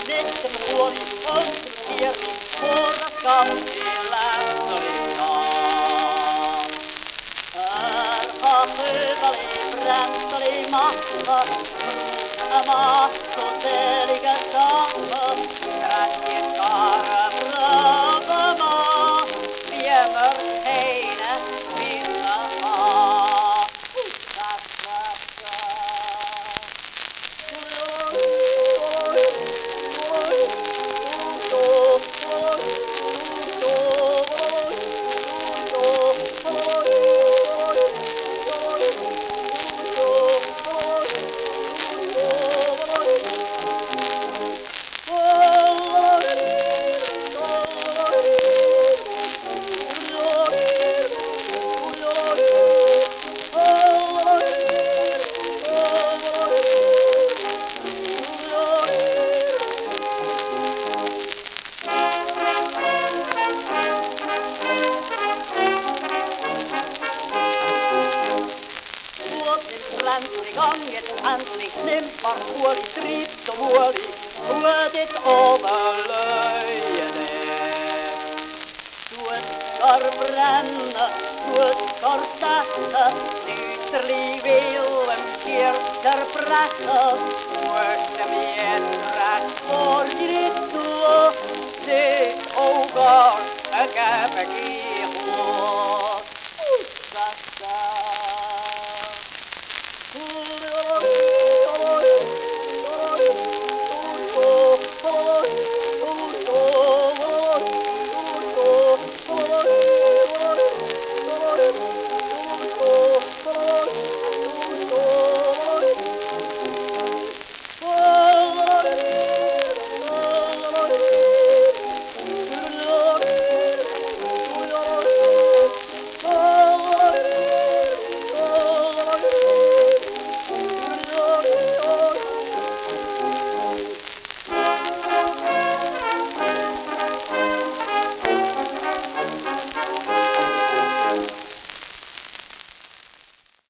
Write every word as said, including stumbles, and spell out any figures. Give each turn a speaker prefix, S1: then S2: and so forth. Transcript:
S1: Nette puoli oltre ora scampi l'angolina. Arhapevali brandali maha, ama soteliga sama, kratje kara brabama, viemer heine vinna ha. Landlig ganget endelig snimper huoli, dritt og huoli, hodet over løyene. Du skal brenne, du skal stette, ytterlig villen kirker brette, mørke mjøtre for dritt og det og galt.